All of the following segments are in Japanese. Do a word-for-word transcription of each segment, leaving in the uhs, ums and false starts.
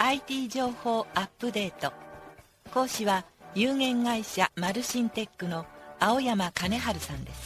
アイティー 情報アップデート。講師は有限会社マルシンテックの青山金春さんです。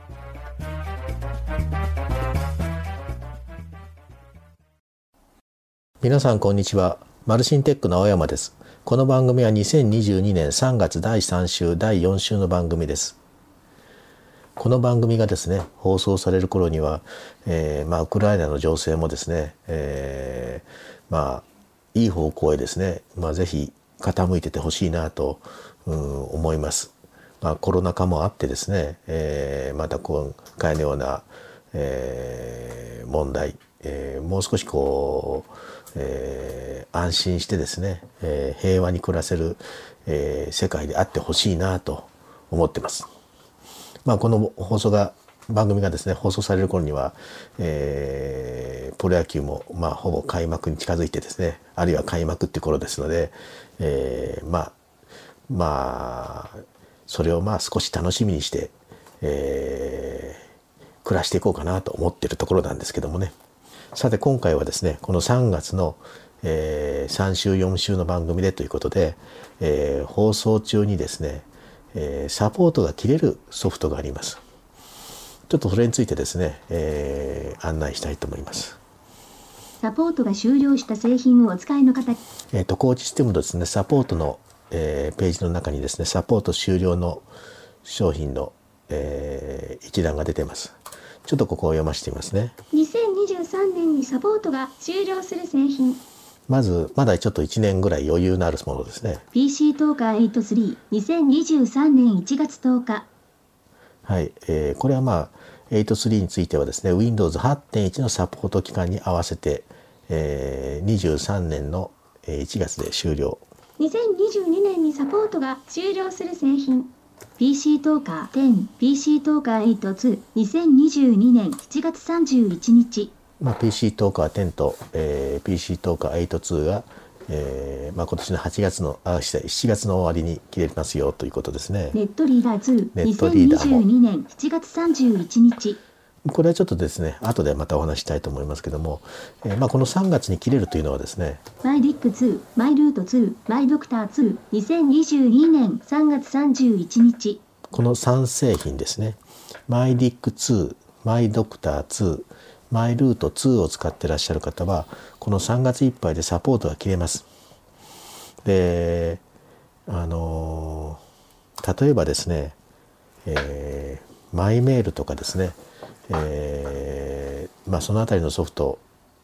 皆さんこんにちは。マルシンテックの青山です。この番組はにせんにじゅうにねんさんがつだいさん週だいよん週の番組です。この番組がですね放送される頃には、えーまあ、ウクライナの情勢もですね、えー、まあいい方向へですね、まあ、ぜひ傾いててほしいなと、うん、思います。まあ、コロナ禍もあってですね、えー、また今回のような、えー、問題、えー、もう少しこう、えー、安心してですね、えー、平和に暮らせる、えー、世界であってほしいなと思ってます。まあ、この放送が番組がですね放送される頃には、えー、プロ野球もまあほぼ開幕に近づいてですね、あるいは開幕っていう頃ですので、えー、まあまあそれをまあ少し楽しみにして、えー、暮らしていこうかなと思っているところなんですけどもね。さて今回はですねこのさんがつの、えー、さん週よん週の番組でということで、えー、放送中にですね、えー、サポートが切れるソフトがあります。ちょっとそれについてですね、えー、案内したいと思います。 サポートが終了した製品をお使いの方、 えーと、コーチシステムのですね、サポートの、えー、ページの中にですね、サポート終了の商品の、えー、一覧が出てます。ちょっとここを読ませてみますね。 にせんにじゅうさんねんにサポートが終了する製品。 まず、まだちょっといちねんぐらい余裕のあるものですね。 ピーシー トーカーはちスリー、にせんにじゅうさんねんいちがつとおか。 はい、えー、これはまあ、はちスリーについてはですね、ウィンドウズはちてんいち のサポート期間に合わせて、えー、にじゅうさんねんのいちがつで終了。 にせんにじゅうにねんにサポートが終了する製品。ピーシー トーカーテン、ピーシー トーカーはちツー、にせんにじゅうにねんしちがつさんじゅういちにち。 まあ、ピーシー トーカーテンと、えー、ピーシー トーカーはちツーが、えーまあ、今年のはちがつのあしちがつの終わりに切れますよということですね。 ネットリーダーツー、 ネットリーダーもにせんにじゅうにねんしちがつさんじゅういちにち。 これはちょっとですね後でまたお話したいと思いますけども、えーまあ、このさんがつに切れるというのはですね、 マイディックツー、マイルートツー、マイドクターツー、にせんにじゅうにねんさんがつさんじゅういちにち。 このさん製品ですね、マイディックツー、マイドクターツー、マイルートツーを使ってらっしゃる方はこのさんがついっぱいでサポートが切れます。で、あのー、例えばですね、えー、マイメールとかですね、えーまあ、そのあたりのソフト、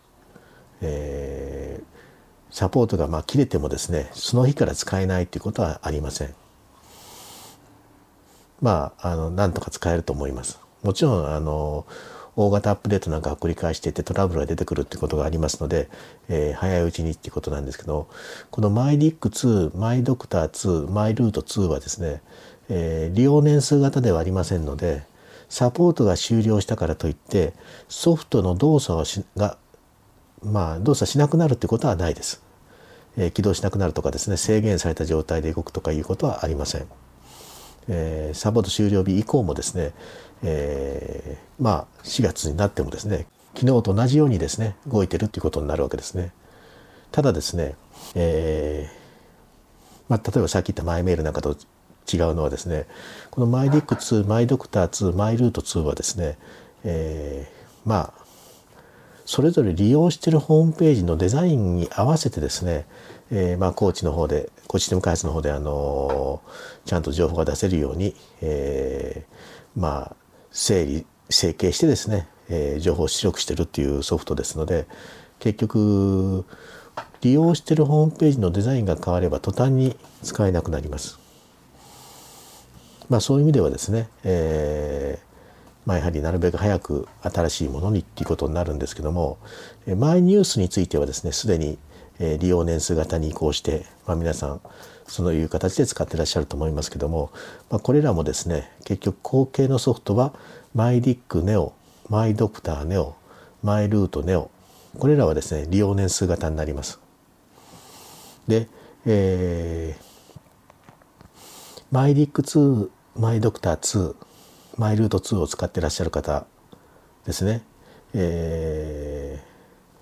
えー、サポートがまあ切れてもですねその日から使えないということはありません。まあ、あのなんとか使えると思います。もちろんあの大型アップデートなんかを繰り返していてトラブルが出てくるっていうことがありますので、えー、早いうちにっていうことなんですけど、このマイディックツー、マイドクターツー、マイルートツーはですね、えー、利用年数型ではありませんので、サポートが終了したからといってソフトの動作をしがまあ動作しなくなるってことはないです。えー、起動しなくなるとかですね、制限された状態で動くとかいうことはありません。えー、サポート終了日以降もですね、えー、まあしがつになってもですね昨日と同じようにですね動いてるっていうことになるわけですね。ただですね、えーまあ、例えばさっき言ったマイメールなんかと違うのはですね、このマイディックツー、マイドクターツー、マイルートツーはですね、えー、まあそれぞれ利用しているホームページのデザインに合わせてですね、えー、まあコーチの方でコーチシステム開発の方であのちゃんと情報が出せるように、えー、まあ整理整形してですね、えー、情報を出力しているっていうソフトですので、結局利用しているホームページのデザインが変われば途端に使えなくなります。まあそういう意味ではですね、えーまあ、やはりなるべく早く新しいものにっていうことになるんですけども、マイニュースについてはですねすでに利用年数型に移行して、まあ、皆さんそういう形で使ってらっしゃると思いますけども、まあ、これらもですね結局後継のソフトはマイディックネオ、マイドクターネオ、マイルートネオ、これらはですね利用年数型になります。で、えー、マイディックツー、マイドクターツー、マイルートツーを使ってらっしゃる方ですね、えー、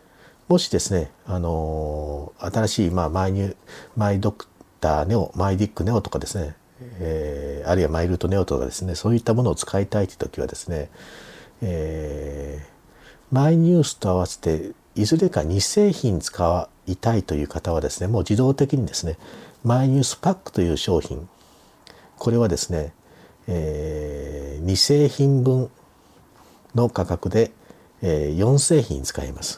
もしですね、あのー、新しい、まあ、マイニュマイドクターネオ、マイディックネオとかですね、えー、あるいはマイルートネオとかですね、そういったものを使いたいという時はですね、えー、マイニュースと合わせていずれかに製品使いたいという方はですね、もう自動的にですね、マイニュースパックという商品、これはですね、えー、に製品分の価格で、えー、よん製品使えます。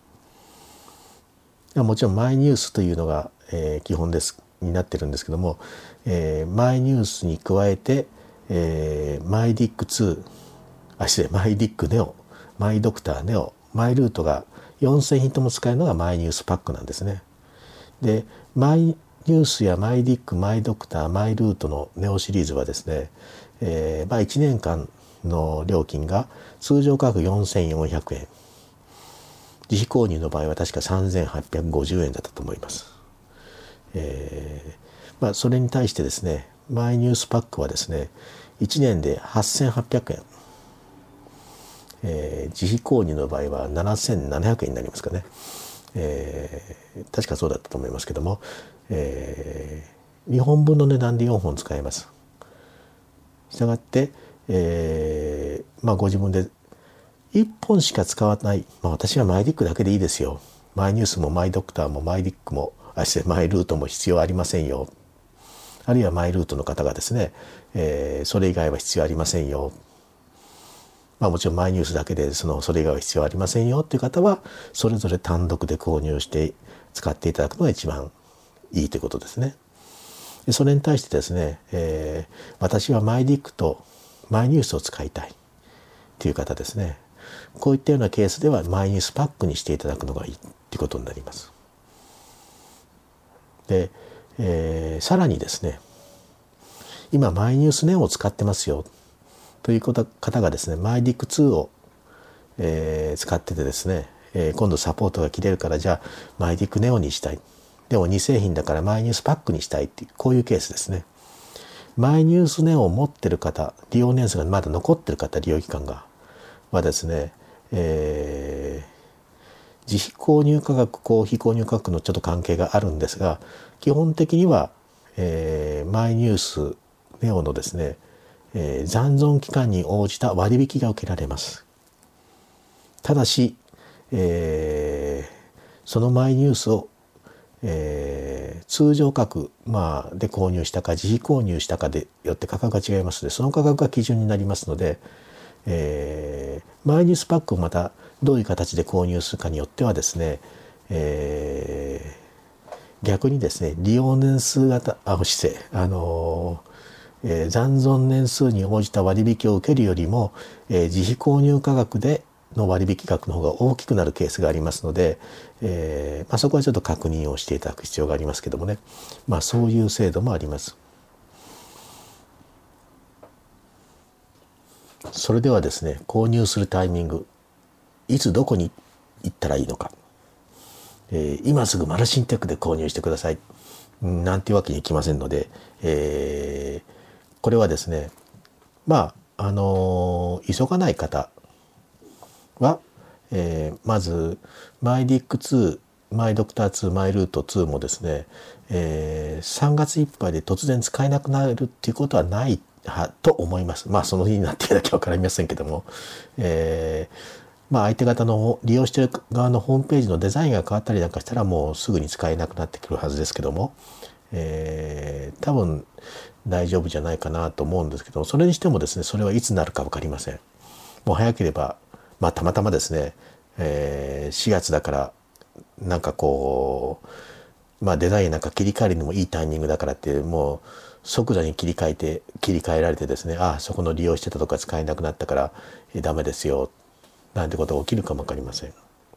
もちろんマイニュースというのが、えー、基本ですになってるんですけども、えー、マイニュースに加えて、えー、マイディックツー、あ、失礼、マイディックネオ、マイドクターネオ、マイルートがよん製品とも使えるのがマイニュースパックなんですね。で、マイニュースやマイディック、マイドクター、マイルートのネオシリーズはですね、えー、まあいちねんかんの料金が通常価格よんせんよんひゃくえん。自費購入の場合は確かさんぜんはっぴゃくごじゅうえんだったと思います。えー、まあそれに対してですね、マイニュースパックはですね、いちねんではっせんはっぴゃくえん。えー、自費購入の場合はななせんななひゃくえんになりますかね。えー、確かそうだったと思いますけども、えー、にほんぶんの値段でよんほん使えます。したがって、えー、まあご自分でいっぽんしか使わない、まあ、私はマイディックだけでいいですよ、マイニュースもマイドクターもマイディックもあしてマイルートも必要ありませんよ、あるいはマイルートの方がですね、えー、それ以外は必要ありませんよ、まあもちろんマイニュースだけでそのそれ以外は必要ありませんよっていう方はそれぞれ単独で購入して使っていただくのが一番いいということですね。でそれに対してですね、えー、私はマイディックとマイニュースを使いたいという方ですね、こういったようなケースではマイニュースパックにしていただくのがいいということになります。で、えー、さらにですね、今マイニュースネオを使ってますよという方がですね、マイディックツーを、えー、使っててですね、えー、今度サポートが切れるからじゃあマイディックネオにしたい。でもに製品だからマイニュースパックにしたいっていう、こういうケースですね。マイニュースネオを持ってる方、利用年数がまだ残ってる方、利用期間がはですね、えー、自費購入価格、公費購入価格のちょっと関係があるんですが、基本的には、えー、マイニュースネオのですね、えー、残存期間に応じた割引が受けられます。ただし、えー、そのマイニュースを、えー、通常価格、まあ、で購入したか自費購入したかでよって価格が違いますので、その価格が基準になりますので、えー、マイニュースパックをまたどういう形で購入するかによってはですね、えー、逆にですね、利用年数型、あ、失礼、あのーえー、残存年数に応じた割引を受けるよりも、えー、自費購入価格での割引額の方が大きくなるケースがありますので、えーまあ、そこはちょっと確認をしていただく必要がありますけどもね、まあ、そういう制度もあります。それではですね、購入するタイミング、いつどこに行ったらいいのか、えー、今すぐマルシンテックで購入してくださいなんていうわけにいきませんので、えー、これはですね、まああのー、急がない方は、えー、まずマイディックツー、マイドクターツー、マイルートツーもですね、えー、さんがついっぱいで突然使えなくなるっていうことはないはと思います。まあその日になっているだけわかりませんけども、えー、まあ相手方の利用している側のホームページのデザインが変わったりなんかしたらもうすぐに使えなくなってくるはずですけども、えー、多分大丈夫じゃないかなと思うんですけど、それにしてもですね、それはいつなるか分かりません。もう早ければ、まあたまたまですね、えー、しがつだからなんかこう、まあデザインなんか切り替えるのもいいタイミングだからってもう即座に切り替えて切り替えられてですね、ああそこの利用してたとか使えなくなったから、えー、ダメですよなんてことが起きるかも分かりません。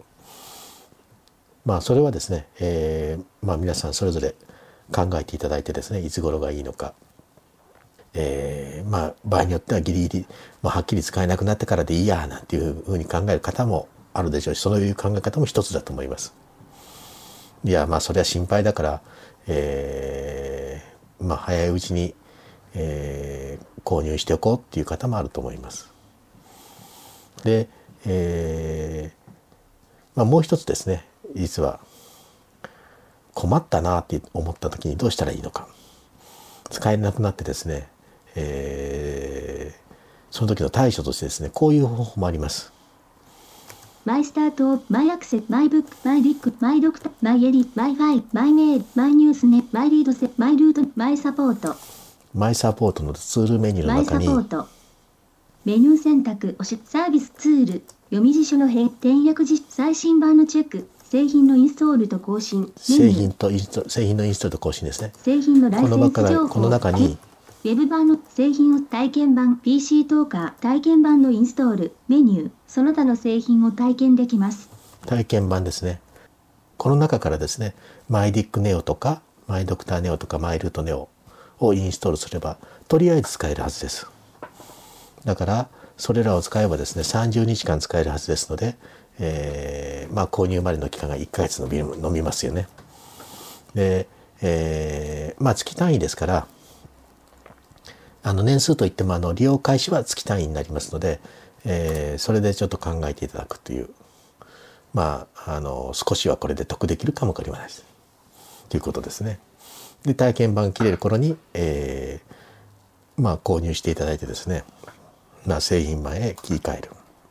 まあそれはですね、えー、まあ皆さんそれぞれ考えていただいてですね、いつ頃がいいのか、えー、まあ場合によってはギリギリ、まあ、はっきり使えなくなってからでいいやなんていうふうに考える方もあるでしょうし、そういう考え方も一つだと思います。いやまあそれは心配だから、えー、まあ早いうちに、えー、購入しておこうっていう方もあると思います。で、えーまあ、もう一つですね、実は困ったなって思った時にどうしたらいいのか、使えなくなってですね、えー、その時の対処としてですね、こういう方法もあります。 マイスタート、マイアクセス、マイブック、マイディック、マイドクタ、マイエリ、マイファイ、マイメール、マイニュースネ、マイリードセ、マイルート、マイサポート。 マイサポートのツールメニューの中に、 マイサポート。メニュー選択、押し、サービスツール、読み辞書の変、転訳時、最新版のチェック、製品のインストールと更新。 製品とインスト、製品のインストールと更新ですね。 製品のライセンス情報。 この中に、 ウェブ版の製品を体験版 ピーシー トーカー体験版のインストールメニューその他の製品を体験できます。 体験版ですね。この中からですね、マイディックネオとかマイドクターネオとかマイルートネオをインストールすればとりあえず使えるはずです。だからそれらを使えばですねさんじゅうにちかん使えるはずですので、えー、まあ購入までの期間がいっかげつ伸び、伸びますよね。で、えー、まあ月単位ですから、あの年数といってもあの利用開始は月単位になりますので、えー、それでちょっと考えていただくという、まああの少しはこれで得できるかもわかりませんということですね。で体験版切れる頃に、えー、まあ購入していただいてですね、まあ、製品版へ切り替える。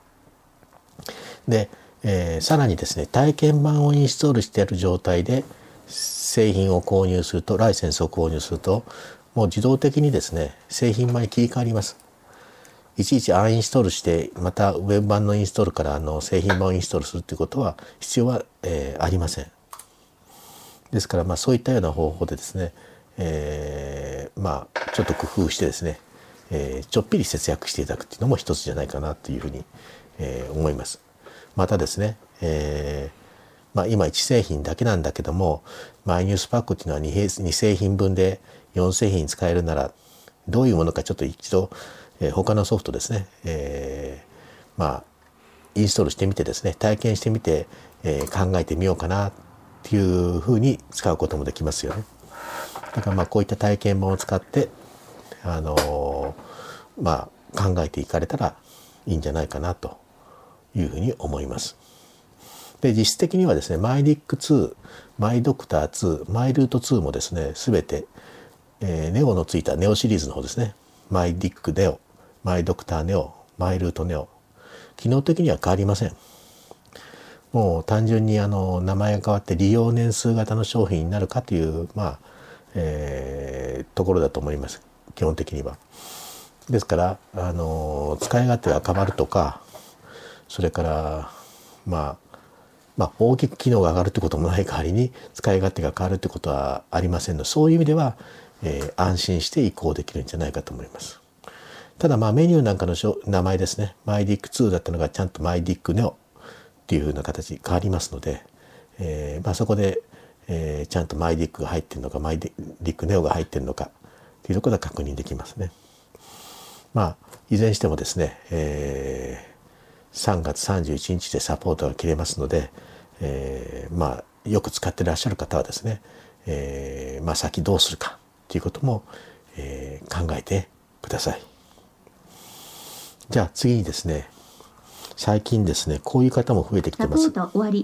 で、えー、さらにですね体験版をインストールしている状態で製品を購入するとライセンスを購入するともう自動的にですね製品版に切り替わります。いちいちアンインストールしてまたウェブ版のインストールからあの製品版をインストールするということは必要は、えー、ありません。ですからまあそういったような方法でですね、えー、まあちょっと工夫してですね、えー、ちょっぴり節約していただくっていうのも一つじゃないかなというふうに、えー、思います。またですね、えーまあ、今いち製品だけなんだけどもマイニュースパックっていうのは 2, に製品分でよん製品使えるならどういうものかちょっと一度、えー、他のソフトですね、えー、まあインストールしてみてですね体験してみて、えー、考えてみようかなっていうふうに使うこともできますよね。だからまあこういった体験版を使ってあのー、まあ考えていかれたらいいんじゃないかなというふうに思います。で実質的にはですねマイディックツー、マイドクターツー、マイルートツーもですねすべて、えー、ネオのついたネオシリーズの方ですね、マイディックネオ、マイドクターネオ、マイルートネオ、機能的には変わりません。もう単純にあの名前が変わって利用年数型の商品になるかというまあ、えー、ところだと思います。基本的には。ですからあの使い勝手が変わるとか、それからまあまあ大きく機能が上がるってこともない代わりに使い勝手が変わるってことはありませんので、そういう意味では、えー、安心して移行できるんじゃないかと思います。ただまあメニューなんかの名前ですね、マイディックツーだったのがちゃんとマイディックネオっていう風な形に変わりますので、えーまあ、そこで、えー、ちゃんとマイディックが入っているのかマイディックネオが入っているのかというところが確認できますね。まあいずれにしてもですね、えー、さんがつさんじゅういちにちでサポートが切れますので、えー、まあよく使ってらっしゃる方はですね、えー、まあ先どうするかということも、えー、考えてください。じゃあ次にですね、最近ですねこういう方も増えてきてます。 サポート終わり。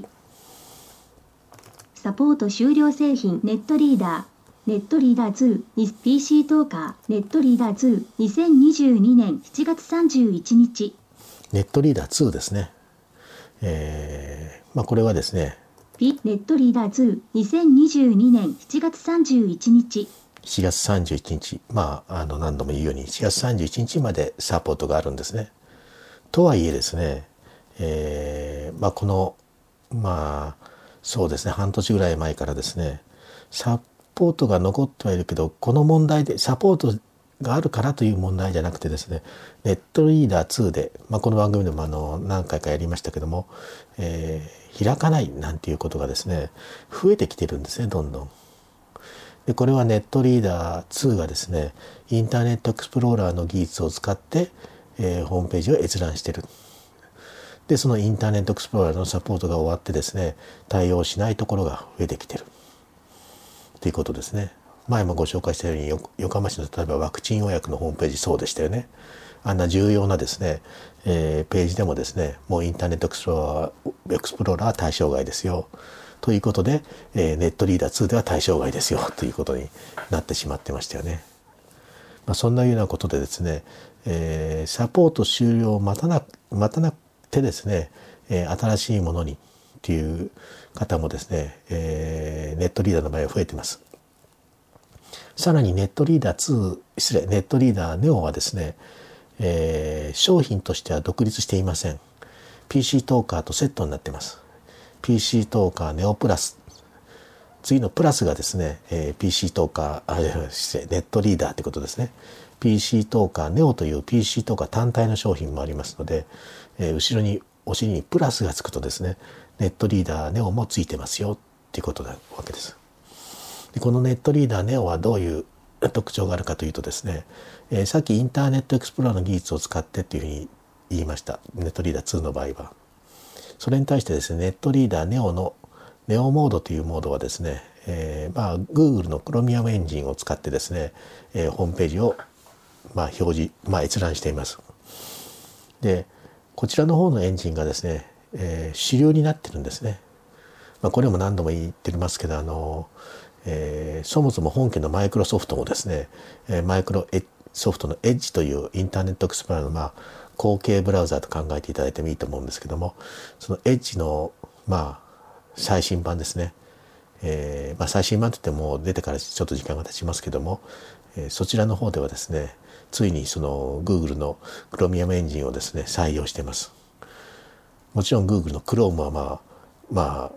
サポート終了製品ネットリーダーネットリーダーツー ピーシー トーカーネットリーダーツーにせんにじゅうにねんしちがつさんじゅういちにち。 ネットリーダーツーですね。えー、まあこれはですね、 P、ネットリーダーツーにせんにじゅうにねんしちがつさんじゅういちにち。 しちがつさんじゅういちにち、まああの何度も言うようにしちがつさんじゅういちにちまでサポートがあるんですね。とはいえですね、えー、まあこのまあそうですね半年ぐらい前からですねサポートが残ってはいるけど、この問題でサポートがあるからという問題じゃなくてですね、ネットリーダーツーで、まあ、この番組でもあの何回かやりましたけども、えー、開かないなんていうことがですね増えてきてるんですね、どんどん。でこれはネットリーダーツーがですねインターネットエクスプローラーの技術を使って、えー、ホームページを閲覧している。でそのインターネットエクスプローラーのサポートが終わってですね対応しないところが増えてきているということですね。前もご紹介したように横浜市の例えばワクチン予約のホームページそうでしたよね。 あんな重要なですね、えー、ページでもですね、もうインターネットエクスプローラー、エクスプローラーは対象外ですよということで、えー、ネットリーダーツーでは対象外ですよということになってしまってましたよね。まあ、そんなようなことでですね、えー、サポート終了を待たな待たなくてですね、えー、新しいものにっていう方もですね、えー、ネットリーダーの場合は増えています。さらにネットリーダーツー、失礼、ネットリーダーネオはですね、えー、商品としては独立していません。ピーシー トーカーとセットになっています。ピーシー トーカーネオプラス。次のプラスがですね、えー、ピーシー トーカー、あ、失礼、ネットリーダーということですね。ピーシー トーカーネオという ピーシー トーカー単体の商品もありますので、えー、後ろにお尻にプラスがつくとですね、ネットリーダーネオもついてますよっていうことなわけです。でこのネットリーダーネオはどういう特徴があるかというとですね、えー、さっきインターネットエクスプローラーの技術を使ってっていうふうに言いました。ネットリーダーツーの場合は。それに対してですね、ネットリーダーネオのネオモードというモードはですね、えー、まあ Google の Chromium エンジンを使ってですね、えー、ホームページをまあ表示、まあ、閲覧しています。で、こちらの方のエンジンがですね、えー、主流になってるんですね。まあ、これも何度も言ってますけど、あの、えー、そもそも本家のマイクロソフトもですね、えー、マイクロソフトのエッジというインターネットエクスプローラーのまあ後継ブラウザーと考えていただいてもいいと思うんですけども、そのエッジのまあ最新版ですね、えーまあ、最新版といっても出てからちょっと時間が経ちますけども、えー、そちらの方ではですね、ついにその Google の Chromium エンジンをですね採用しています。もちろん Google の Chrome はまあまあ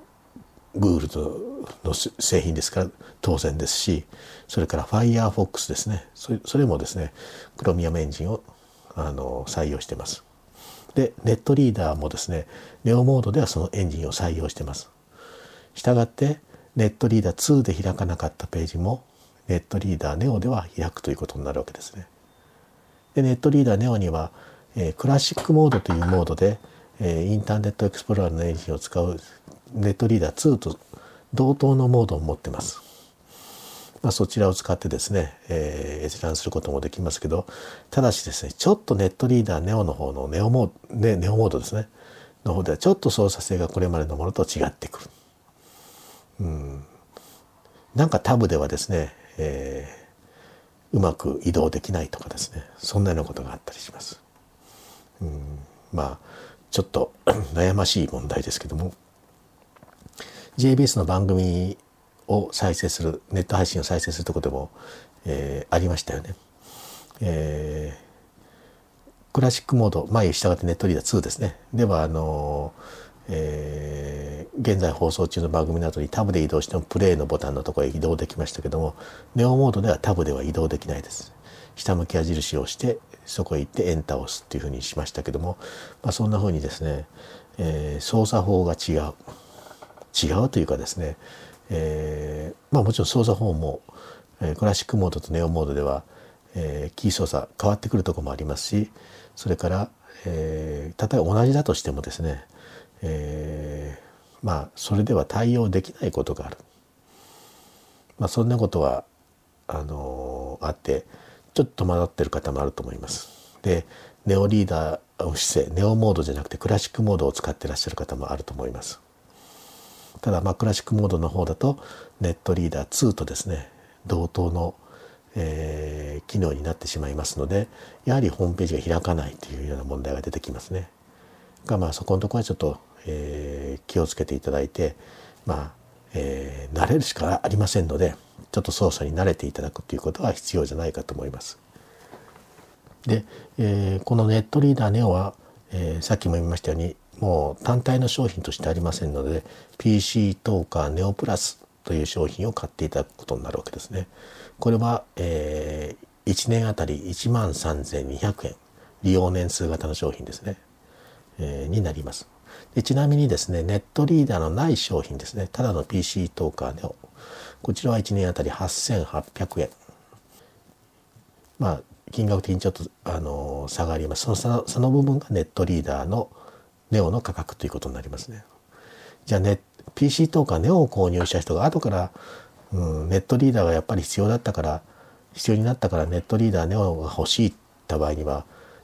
Google の製品ですから当然ですし、それから Firefox ですね、それ、それもですね Chromium エンジンをあの採用しています。でネットリーダーもですねネオモードではそのエンジンを採用しています。したがってネットリーダーツーで開かなかったページもネットリーダーネオでは開くということになるわけですね。でネットリーダーネオには、えー、クラシックモードというモードで、えー、インターネットエクスプローラーのエンジンを使うネットリーダーツーと同等のモードを持っています。まあ、そちらを使ってですね、えー、閲覧することもできますけど、ただしですね、ちょっとネットリーダーネオの方のネオモード、ね、ネオモードですね、の方ではちょっと操作性がこれまでのものと違ってくる。うん、なんかタブではですね、えー、うまく移動できないとかですね、そんなようなことがあったりします。うん、まあちょっと悩ましい問題ですけども、 ジェイビーエス の番組を再生する、ネット配信を再生するところでも、えー、ありましたよね。えー、クラシックモード、前に従ってネットリーダーツーですね。では、あのーえー、現在放送中の番組などにタブで移動してもプレイのボタンのところへ移動できましたけども、ネオモードではタブでは移動できないです。下向き矢印をしてそこへ行ってエンターを押すっていうふうにしましたけども、まあ、そんなふうにですね、えー、操作法が違う違うというかですね、えーまあ、もちろん操作法も、えー、クラシックモードとネオモードでは、えー、キー操作変わってくるところもありますし、それから、えー、例えば同じだとしてもですね、えー、まあそれでは対応できないことがある。まあ、そんなことはあのー、あってちょっと迷ってる方もあると思います。でネオリーダー姿勢ネオモードじゃなくてクラシックモードを使ってらっしゃる方もあると思います。ただまあクラシックモードの方だとネットリーダーツーとですね同等の、えー、機能になってしまいますので、やはりホームページが開かないというような問題が出てきますね。がまあそこのところはちょっと、えー、気をつけていただいて、まあ、えー、慣れるしかありませんので、ちょっと操作に慣れていただくということは必要じゃないかと思います。で、えー、このネットリーダーネオは、えー、さっきも言いましたようにもう単体の商品としてありませんので ピーシー トーカーネオプラスという商品を買っていただくことになるわけですね。これは、えー、いちねんあたりいちまんさんぜんにひゃくえん利用年数型の商品ですね、えー、になります。でちなみにですねネットリーダーのない商品ですね、ただの ピーシー トーカーネオ、こちらはいちねんあたりはっせんはっぴゃくえん、まあ金額的にちょっと、あのー、差があります。その差の、その部分がネットリーダーのネオの価格ということになりますね。じゃあね ピーシー トーカーネオを購入した人が後から、うん、ネットリーダーがやっぱり必要だったから必要になったからネットリーダーネオが欲しいった場合には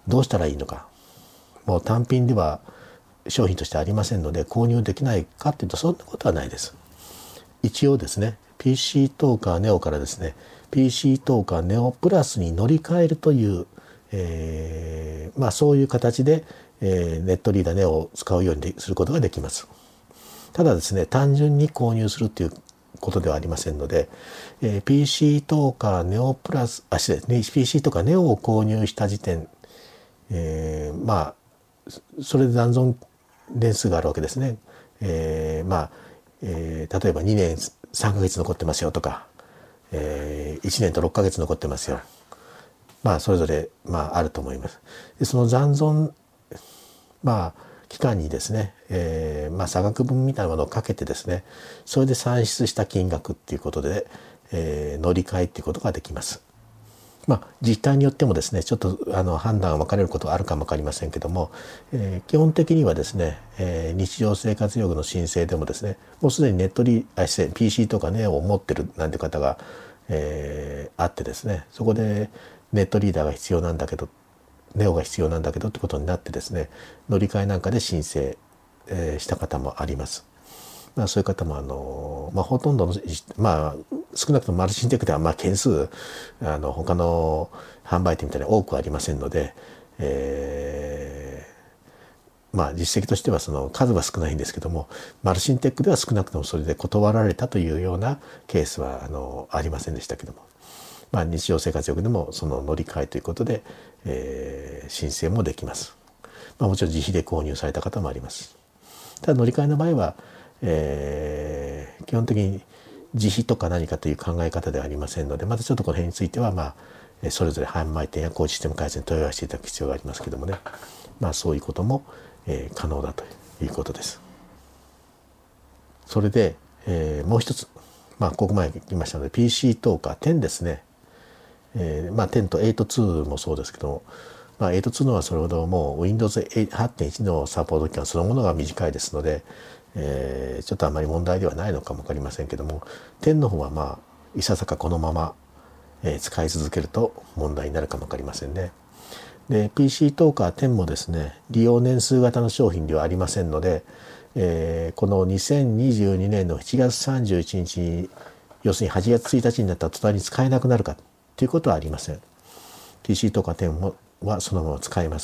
どうしたらいいのか、もう単品では商品としてありませんので購入できないかっていうとそんなことはないです。一応ですね ピーシー トーカーネオからですね ピーシー トーカーネオプラスに乗り換えるという、えー、まあそういう形で、えー、ネットリーダーネオを使うようにすることができます。ただですね単純に購入するということではありませんので、えー、ピーシー トーカーネオプラスあ失礼 ピーシー トーカーネオを購入した時点、えー、まあそれで残存年数があるわけですね。えー、まあ、えー、例えばにねんさんかげつ残ってますよとか、えー、いちねんとろっかげつ残ってますよ。まあそれぞれ、まあ、あると思います。でその残存、まあ、期間にですね、えーまあ、差額分みたいなものをかけてですねそれで算出した金額っていうことで、えー、乗り換えっていうことができます。まあ、自治体によってもですねちょっとあの判断が分かれることはあるかも分かりませんけども、えー、基本的にはですね、えー、日常生活用具の申請でもですねもうすでにネットリあ失礼 ピーシー とかネオを持ってるなんて方が、えー、あってですねそこでネットリーダーが必要なんだけどネオが必要なんだけどってことになってですね乗り換えなんかで申請、えー、した方もあります。まあ、そういう方もあの、まあ、ほとんどの、まあ、少なくともマルシンテックではまあ件数あの他の販売店みたいに多くありませんので、えー、まあ実績としてはその数は少ないんですけどもマルシンテックでは少なくともそれで断られたというようなケースはあのありませんでしたけども、まあ、日常生活用具でもその乗り換えということで、えー、申請もできます。まあ、もちろん自費で購入された方もあります。ただ乗り換えの場合はえー、基本的に自費とか何かという考え方ではありませんのでまたちょっとこの辺については、まあ、それぞれ販売店や工事システム開発に問い合わせていただく必要がありますけどもね、まあ、そういうことも、えー、可能だということです。それで、えー、もう一つ、まあ、ここまで言いましたので ピーシー トーカーテンですね、えーまあ、テンとエイトツーもそうですけども、まあ、エイトツーのはそれほどもう ウィンドウズはちてんいち のサポート期間そのものが短いですので、えー、ちょっとあまり問題ではないのかも分かりませんけどもテンの方はまあいささかこのまま、えー、使い続けると問題になるかも分かりませんね。で ピーシー トーカーテンもですね利用年数型の商品ではありませんので、えー、このにせんにじゅうにねんのしちがつさんじゅういちにちに要するにはちがつついたちになった途端に使えなくなるかということはありません。 ピーシー トーカーテンはそのまま使えます。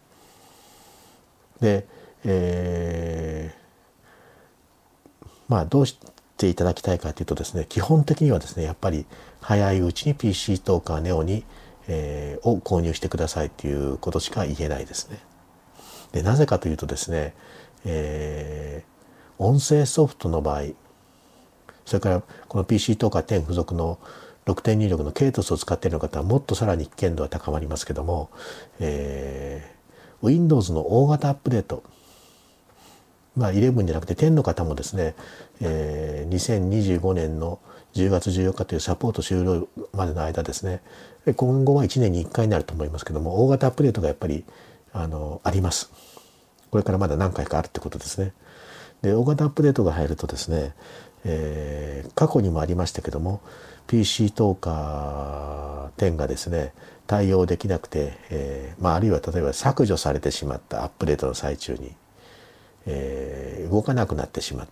で、えー、まあどうしていただきたいかというとですね基本的にはですねやっぱり早いうちに ピーシー トーカーネオに、えー、を購入してくださいということしか言えないですね。でなぜかというとですね、えー、音声ソフトの場合それからこの ピーシー トーカーテン付属のろくてんにじゅうろくのケイトスを使っている方はもっとさらに危険度は高まりますけども、えー、Windows の大型アップデートまあ、じゅういちじゃなくてじゅうの方もですね、えー、にせんにじゅうごねんのじゅうがつじゅうよっかというサポート終了までの間ですね今後はいちねんにいっかいになると思いますけども大型アップデートがやっぱりあのあります。これからまだ何回かあるってことですね。で大型アップデートが入るとですね、えー、過去にもありましたけども ピーシー トーカーテンがですね対応できなくて、えーまあ、あるいは例えば削除されてしまったアップデートの最中に、えー、動かなくなってしまった、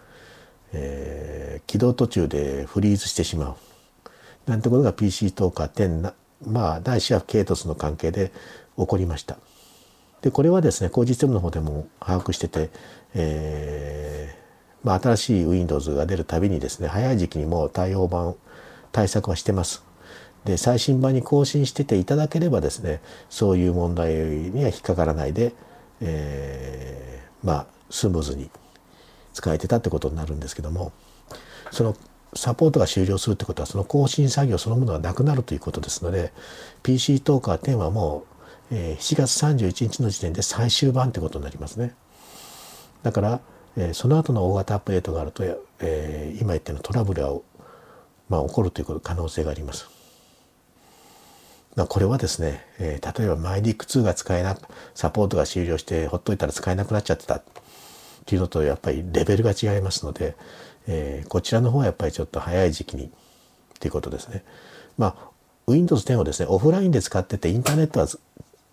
えー、起動途中でフリーズしてしまうなんてことが ピーシー トーカーテンなまあないしはケイトスの関係で起こりました。でこれはですね工事システムの方でも把握してて、えーまあ、新しい Windows が出るたびにですね早い時期にもう対応版対策はしてます。で最新版に更新してていただければですねそういう問題には引っかからないで、えー、まあスムーズに使えてたってことになるんですけどもそのサポートが終了するってことはその更新作業そのものがなくなるということですので ピーシー トーカーテンはもう、えー、しちがつさんじゅういちにちの時点で最終版ってことになりますね。だから、えー、その後の大型アップデートがあると、えー、今言ったようなトラブルが、まあ、起こるという可能性があります。これはですね、えー、例えばマイディックツーが使えなサポートが終了してほっといたら使えなくなっちゃってたっていうのとやっぱりレベルが違いますので、えー、こちらの方はやっぱりちょっと早い時期にっていうことですね。まあ ウィンドウズテン をですねオフラインで使っててインターネットは、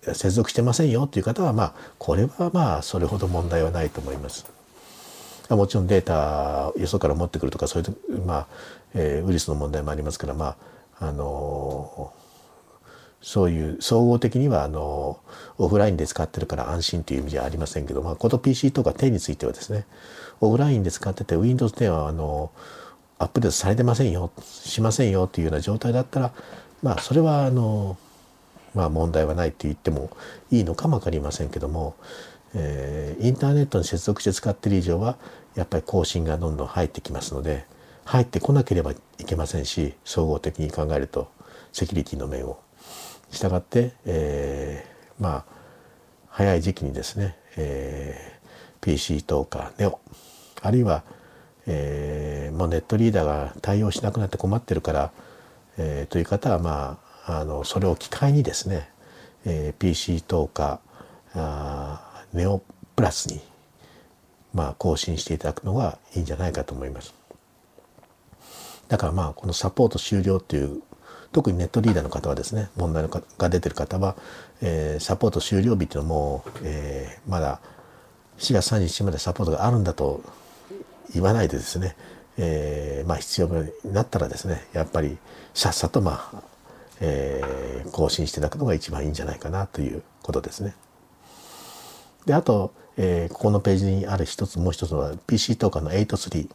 接続してませんよという方は、まあこれはまあそれほど問題はないと思います。もちろんデータよそから持ってくるとかそういう、まあえー、ウイルスの問題もありますから、まああのー、そういう総合的にはあのオフラインで使ってるから安心という意味じゃありませんけど、まあ、この ピーシー とかテンについてはですね、オフラインで使ってて ウィンドウズテン はあのアップデートされてませんよしませんよというような状態だったら、まあそれはあのまあ問題はないと言ってもいいのかも分かりませんけども、えー、インターネットに接続して使っている以上はやっぱり更新がどんどん入ってきますので、入ってこなければいけませんし、総合的に考えるとセキュリティの面をしたがって、えー、まあ早い時期にですね、えー、ピーシー トーカー ネオあるいは、えー、もうネットリーダーが対応しなくなって困ってるから、えー、という方はまああのそれを機会にですね、えー、ピーシー トーカーネオプラスにまあ更新していただくのがいいんじゃないかと思います。だからまあこのサポート終了という、特にネットリーダーの方はですね、問題が出てる方は、えー、サポート終了日っていうのも、えー、まだしがつさんじゅういちにちまでサポートがあるんだと言わないでですね、えー、まあ必要になったらですね、やっぱりさっさとまあ、えー、更新していただくのが一番いいんじゃないかなということですね。であと、えー、ここのページにある一つもう一つは ピーシー トーカーのはちじゅうさん。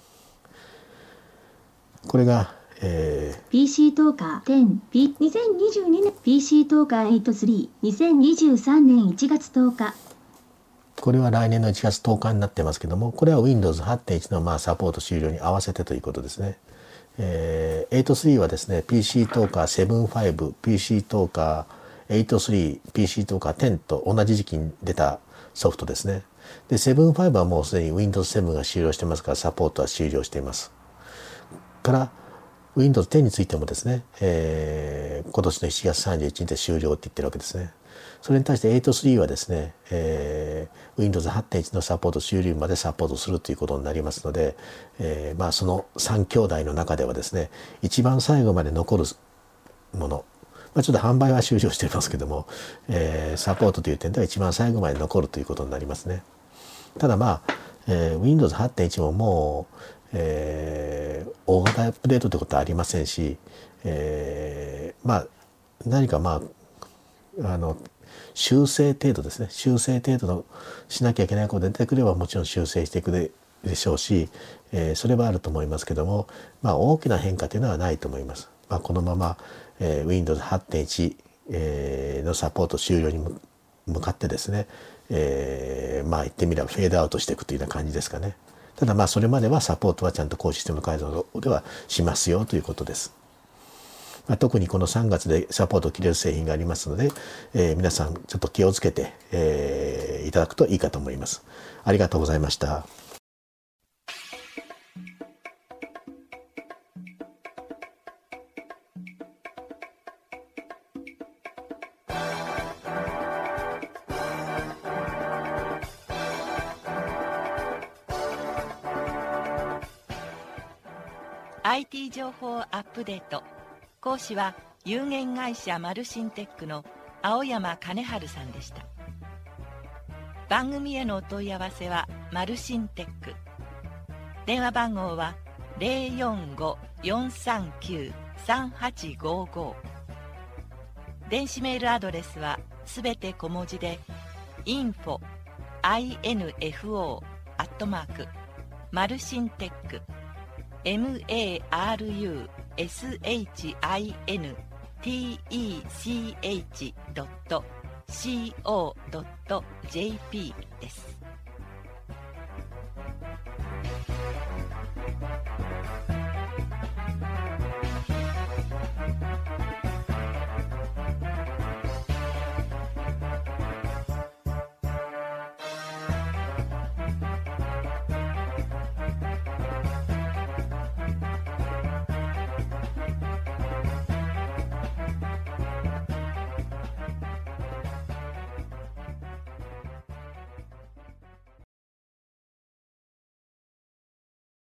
これが、えー、 ピーシー トーカーテン、P、にせんにじゅうにねん ピーシー トーカーはちじゅうさん、にせんにじゅうさんねんいちがつとおか。 これは来年のいちがつとおかになってますけども、これは ウィンドウズはちてんいち のまあサポート終了に合わせてということですね。えー、はちじゅうさんはですね ピーシー トーカーななじゅうご、ピーシー トーカーはちじゅうさん、ピーシー トーカーじゅうと同じ時期に出たソフトですね。でななじゅうごはもうすでに ウィンドウズセブン が終了してますから、サポートは終了しています。から ウィンドウズテン についてもですね、えー、今年のしちがつさんじゅういちにちで終了って言ってるわけですね。それに対してはちじゅうさんはですね、えー、ウィンドウズはちてんいち のサポート終了までサポートするということになりますので、えー、まあそのさん兄弟の中ではですね、一番最後まで残るもの、まあ、ちょっと販売は終了していますけども、えー、サポートという点では一番最後まで残るということになりますね。ただまあ、えー、ウィンドウズはちてんいち ももう、えー、大型アップデートということはありませんし、えー、まあ何かまああの修正程度ですね、修正程度のしなきゃいけないことが出てくればもちろん修正していくででしょうし、えー、それはあると思いますけども、まあ大きな変化というのはないと思います。まあ、このまま、えー、ウィンドウズはちてんいち、えー、のサポート終了に向かってですね、えー、まあ言ってみればフェードアウトしていくというような感じですかね。ただまあそれまではサポートはちゃんと高システム改造ではしますよということです。まあ、特にこのさんがつでサポートを切れる製品がありますので、えー、皆さんちょっと気をつけて、えー、いただくといいかと思います。ありがとうございました。 アイティー 情報アップデート。講師は有限会社マルシンテックの青山金春さんでした。番組へのお問い合わせはマルシンテック。電話番号は ゼロよんご よんさんきゅう さんはちごご。電子メールアドレスはすべて小文字で インフォ アイエヌエフオー アットマーク マルシンテック マルシンテック ドット コードットジェーピー です。